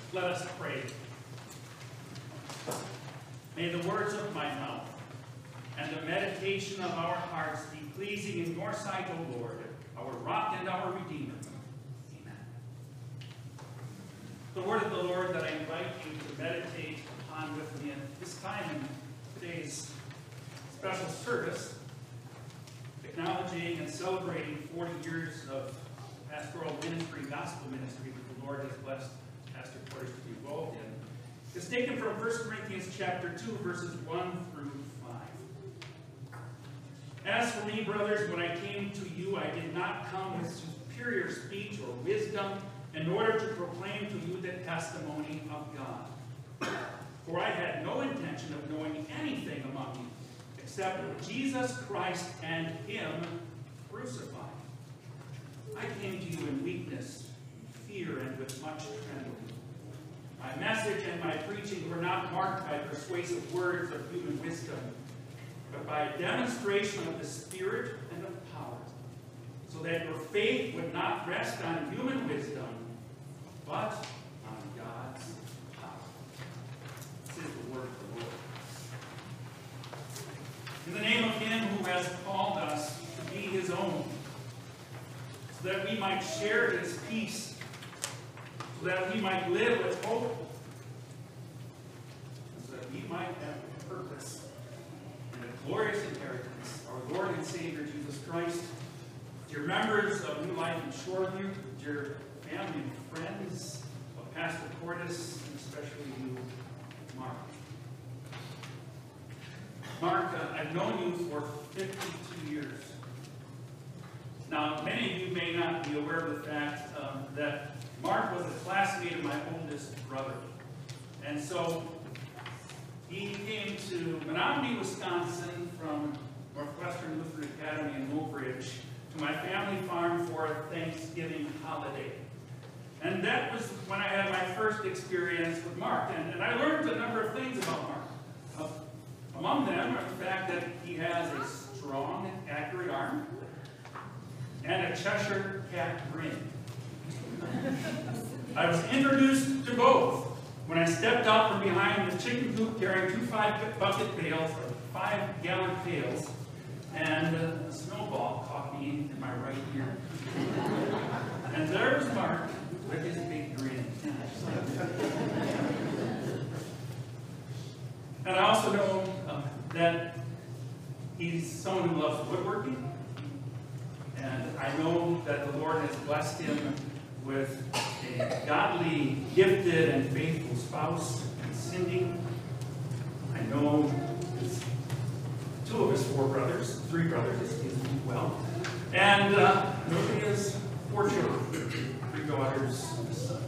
Let us pray. May the words of my mouth and the meditation of our hearts be pleasing in your sight, O Lord, our rock and our Redeemer. Amen. The word of the Lord that I invite you to meditate upon with me at this time in today's special service, acknowledging and celebrating 40 years of pastoral ministry, gospel ministry that the Lord has blessed Pastor Porter to be involved in, is taken from 1 Corinthians chapter 2, verses 1 through 5. As for me, brothers, when I came to you, I did not come with superior speech or wisdom in order to proclaim to you the testimony of God. For I had no intention of knowing anything among you except Jesus Christ and Him crucified. I came to you in weakness, fear, and with much trembling. My message and my preaching were not marked by persuasive words of human wisdom, but by a demonstration of the Spirit and of power, so that your faith would not rest on human wisdom, but on God's power. This is the word of the Lord. In the name of Him who has called us to be His own, so that we might share His peace, so that we might live with hope, so that we might have purpose and a glorious inheritance, our Lord and Savior Jesus Christ. Dear members of New Life in Shoreview, dear family and friends of Pastor Cordes, and especially you, Mark. Mark, I've known you for 52 years. Now, many of you may not be aware of the fact that Mark was a classmate of my oldest brother. And so he came to Menominee, Wisconsin from Northwestern Lutheran Academy in Woolbridge to my family farm for a Thanksgiving holiday. And that was when I had my first experience with Mark. And I learned a number of things about Mark. Among them are the fact that he has a strong, accurate arm and a Cheshire cat grin. I was introduced to both when I stepped out from behind the chicken coop carrying 2 5-bucket pails, or 5-gallon pails, and a snowball caught me in my right ear. And there's Mark with his big grin. And I also know that he's someone who loves woodworking. And I know that the Lord has blessed him with a godly, gifted, and faithful spouse, Cindy. I know his, 2 of his 4 brothers, 3 brothers, excuse me, well. And I know he has 4 children, 3 daughters, and a son.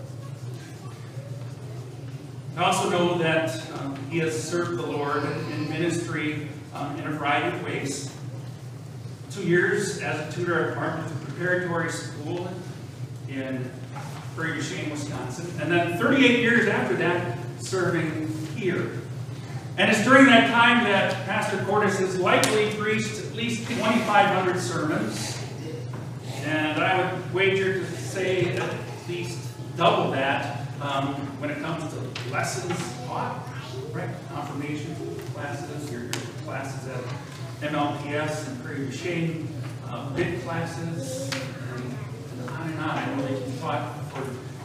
I also know that he has served the Lord in ministry in a variety of ways. 2 years as a tutor at Martin Preparatory School in Prairie du Chien, Wisconsin. And then 38 years after that, serving here. And it's during that time that Pastor Cordes has likely preached at least 2,500 sermons. And I would wager to say at least double that when it comes to lessons taught, right? Confirmation classes, your classes at MLPS and Prairie du Chien, big classes, and on and on. I know that you taught for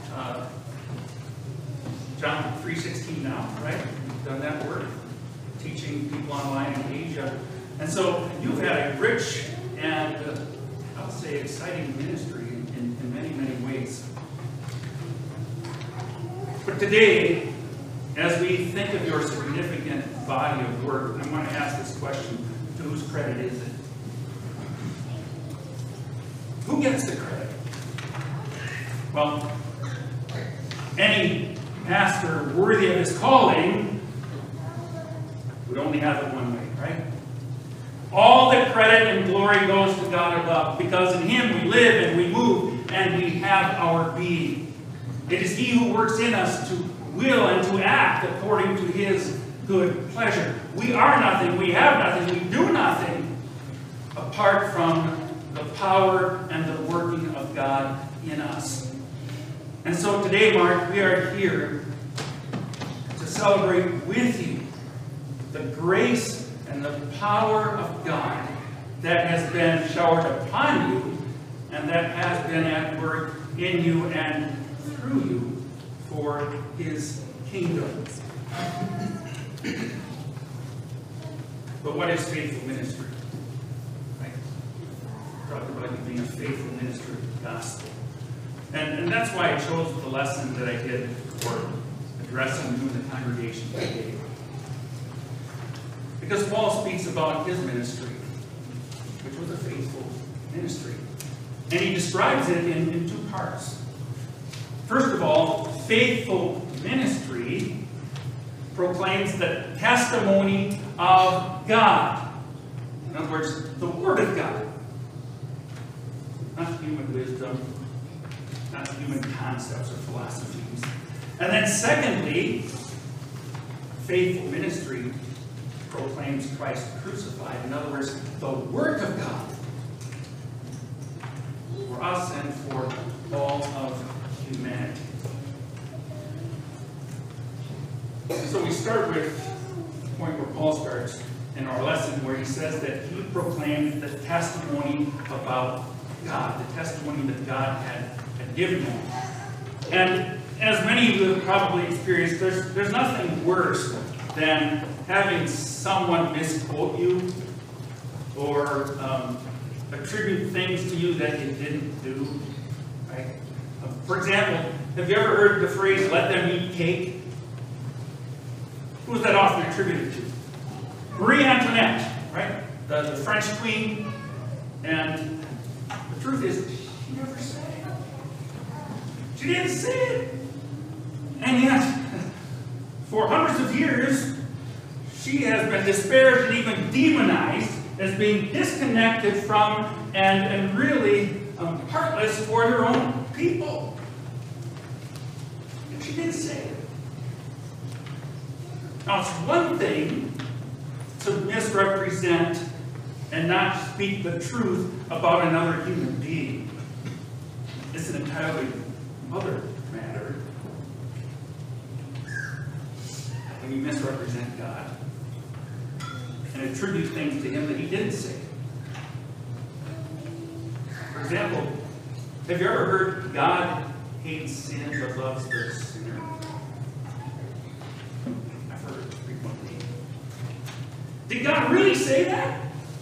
John 3:16 now, right? You've done that work, teaching people online in Asia. And so you've had a rich and, I would say, exciting ministry in many, many ways. But today, as we think of your significant body of work, I want to ask this question: to whose credit is it? Who gets the credit? Well, any pastor worthy of his calling would only have it one way, right? All the credit and glory goes to God above, because in Him we live and we move and we have our being. It is He who works in us to will and to act according to His good pleasure. We are nothing, we have nothing, we do nothing apart from the power and the working of God in us. And so today, Mark, we are here to celebrate with you the grace and the power of God that has been showered upon you and that has been at work in you and through you for His kingdom. But what is faithful ministry? Right? Talk about you being a faithful minister of the gospel. And that's why I chose the lesson that I did for addressing you in the congregation today. Because Paul speaks about his ministry, which was a faithful ministry. And he describes it in two parts. First of all, faithful ministry proclaims the testimony of God. In other words, the Word of God. Not human wisdom, not human concepts or philosophies. And then secondly, faithful ministry proclaims Christ crucified. In other words, the work of God for us and for all of humanity. So we start with the point where Paul starts in our lesson, where he says that he proclaimed the testimony about God, the testimony that God had given him. And as many of you have probably experienced, there's nothing worse than having someone misquote you or attribute things to you that you didn't do. Right? For example, have you ever heard the phrase, let them eat cake? Who is that often attributed to? Marie Antoinette, right? The French queen. And the truth is, she never said it. She didn't say it. And yet, for hundreds of years, she has been disparaged and even demonized as being disconnected from and really heartless for her own people. And she didn't say it. Now, it's one thing to misrepresent and not speak the truth about another human being. It's an entirely other matter when you misrepresent God and attribute things to Him that He didn't say. For example, have you ever heard God hates sin but loves the sinner? I've heard it frequently. Did God really say that?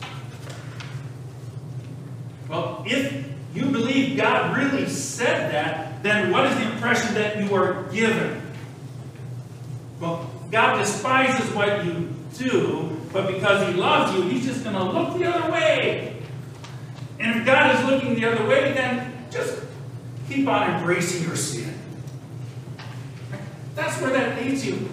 Well, if you believe God really said that, then what is the impression that you are given? Well, God despises what you do, but because He loves you, He's just going to look the other way. And if God is looking the other way, then just keep on embracing your sin. That's where that leads you.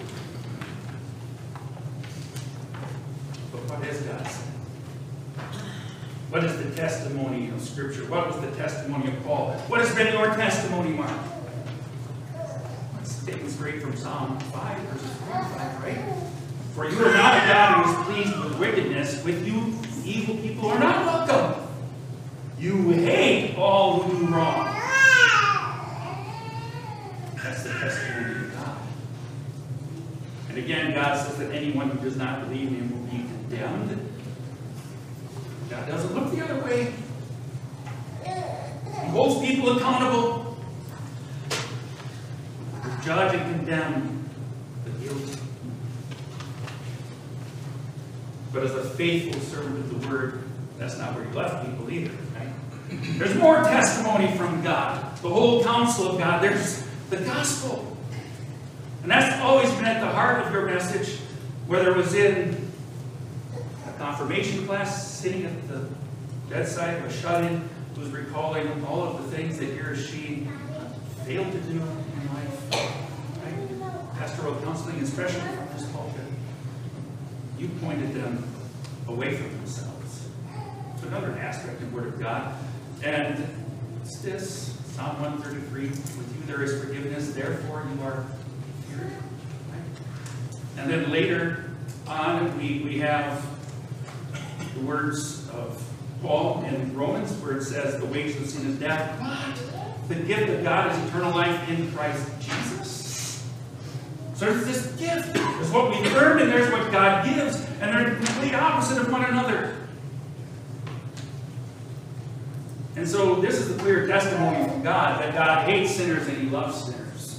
But what has God said? What is the testimony of Scripture? What was the testimony of Paul? What has been your testimony, Mark? It's taken straight from Psalm 5, verses 4 and 5, right? For you are not a God who is pleased with wickedness. With you, evil people are not welcome. You hate all who do wrong. That's the testimony of God. And again, God says that anyone who does not believe in Him will be condemned. God doesn't look the other way. He holds people accountable to judge and condemn the guilty. But as a faithful servant of the Word, that's not where He left people either. Right? There's more testimony from God. The whole counsel of God. There's the gospel. And that's always been at the heart of your message, whether it was in a confirmation class, sitting at the bedside of a shut-in who's recalling all of the things that he or she failed to do in life. Right? Pastoral counseling, especially from this pulpit. You pointed them away from themselves. It's another aspect of the Word of God. And it's this, Psalm 133, with you there is forgiveness, therefore you are cured. Right? And then later on, we have the words of Paul in Romans, where it says the wages of sin is death, but The gift of God is eternal life in Christ Jesus. So there's this gift. There's what we've earned and there's what God gives. And they're the complete opposite of one another. And so this is the clear testimony from God that God hates sinners and He loves sinners.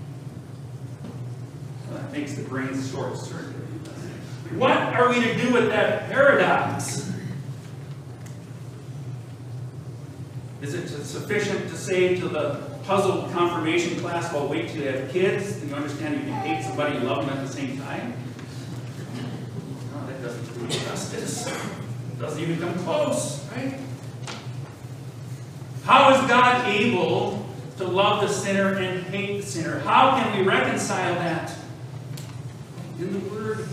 Well, that makes the brain short circuit. What are we to do with that paradox? Is it sufficient to say to the puzzled confirmation class, well, wait till you have kids, and you understand you can hate somebody and love them at the same time? No, that doesn't do justice. It doesn't even come close, right? How is God able to love the sinner and hate the sinner? How can we reconcile that? In the Word.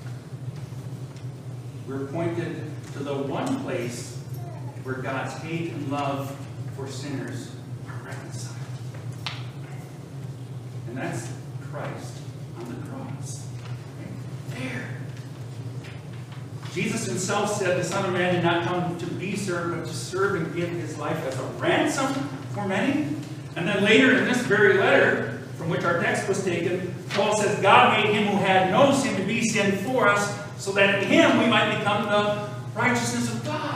We're pointed to the one place where God's hate and love for sinners are reconciled. And that's Christ on the cross. Right there. Jesus himself said the Son of Man did not come to be served, but to serve and give his life as a ransom for many. And then later in this very letter, from which our text was taken, Paul says, God made him who had no sin to be sin for us, so that in him we might become the righteousness of God.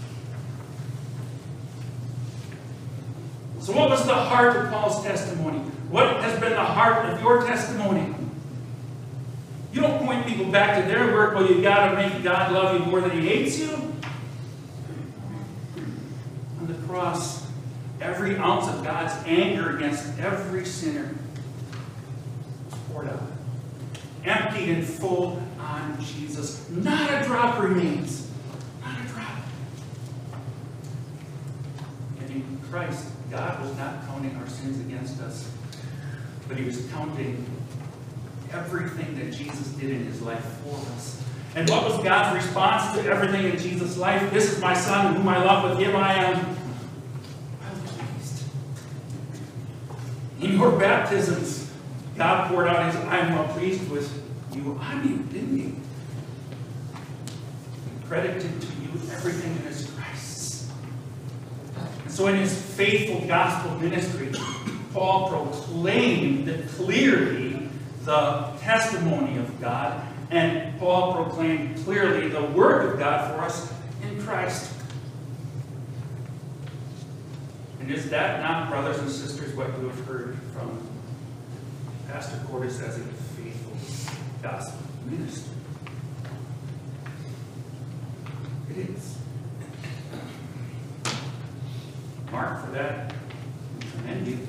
So what was the heart of Paul's testimony? What has been the heart of your testimony? You don't point people back to their work, well, you've got to make God love you more than he hates you. On the cross, every ounce of God's anger against every sinner was poured out. Emptied in full on Jesus. Not a drop remains. Not a drop. And in Christ, God was not counting our sins against us, but he was counting everything that Jesus did in his life for us. And what was God's response to everything in Jesus' life? This is my Son, whom I love, with him I am well pleased. In your baptisms, God poured out his I am well pleased with you on you, didn't he? He credited to you everything that is Christ's. And so in his faithful gospel ministry, Paul proclaimed clearly the testimony of God, and Paul proclaimed clearly the word of God for us in Christ. And is that not, brothers and sisters, what you have heard from Pastor Cordes as a faithful gospel minister? It is. Mark, for that, we commend you.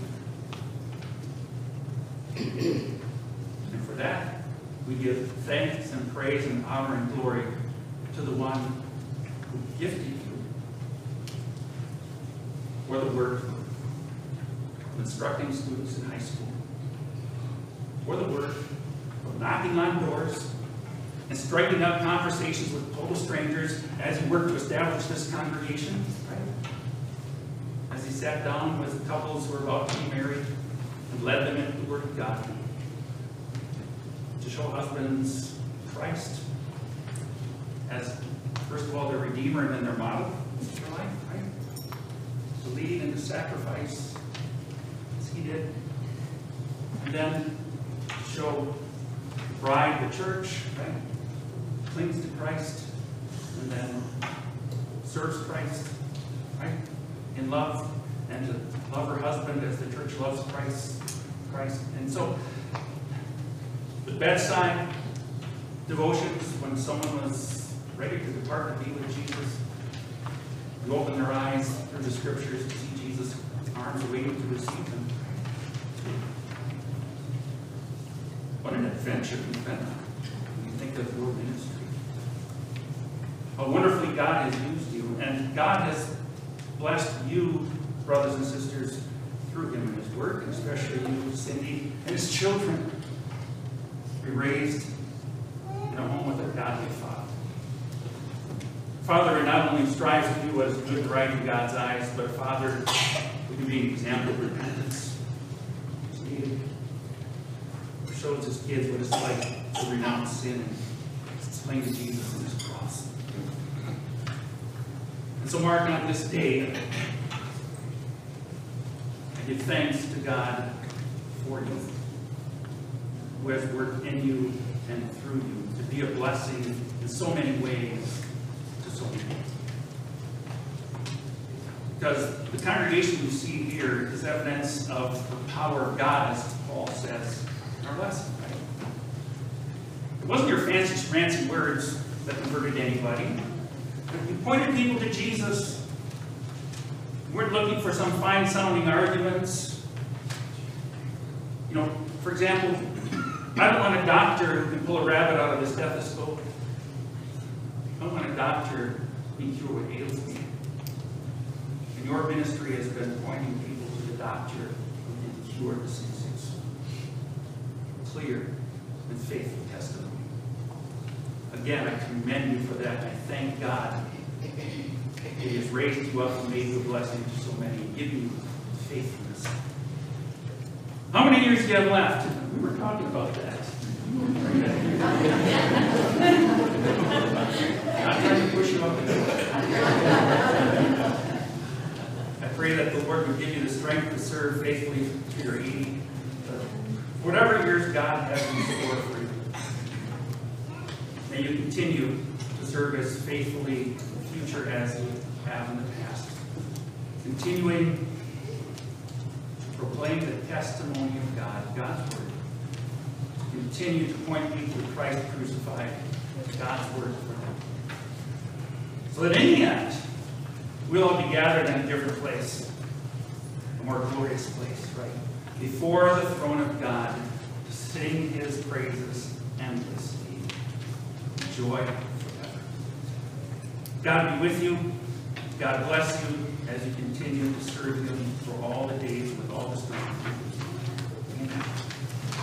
And for that, we give thanks and praise and honor and glory to the one who gifted you for the work of instructing students in high school, for the work of knocking on doors and striking up conversations with total strangers as he worked to establish this congregation, right? As he sat down with couples who were about to be married and led them into the Word of God to show husbands Christ as, first of all, their Redeemer and then their model for life, right? To lead and to sacrifice as he did. And then to show the bride, the church, right? Clings to Christ and then serves Christ, right? In love, and to love her husband as the church loves Christ. And so, the bedside devotions, when someone was ready to depart to be with Jesus, you open their eyes through the scriptures to see Jesus' arms waiting to receive them. What an adventure you've been on when you think of your ministry. How wonderfully God has used you, and God has blessed you, brothers and sisters, through him and his work, and especially you, Cindy, and his children. Be raised in a home with a godly father. Father, who not only strives to do what is good and right in God's eyes, but Father, we can be an example of repentance. Who shows his kids what it's like to renounce sin and cling to Jesus and his cross. And so, Mark, on this day, I give thanks to God for you, who has worked in you and through you to be a blessing in so many ways to so many. Because the congregation you see here is evidence of the power of God, as Paul says in our lesson, right? It wasn't your fancy words that converted anybody. You pointed people to Jesus. You weren't looking for some fine-sounding arguments. You know, for example, I don't want a doctor who can pull a rabbit out of his stethoscope. I don't want a doctor who can cure what ails me. And your ministry has been pointing people to the doctor who can cure diseases. Clear and faithful testimony. Again, I commend you for that. I thank God that He has raised you up and made you a blessing to so many and give you faithfulness. How many years do you have left? We were talking about that. I'm trying to push you up. I pray that the Lord would give you the strength to serve faithfully to your 80. Whatever years God has in store for you. May you continue to serve as faithfully in the future as you have in the past. Continuing to proclaim the testimony of God, God's Word. Continue to point people to Christ crucified, God's Word for them. So that in the end, we'll all be gathered in a different place, a more glorious place, right? Before the throne of God, to sing His praises endlessly. Joy forever. God be with you. God bless you as you continue to serve Him for all the days with all the strength. Amen.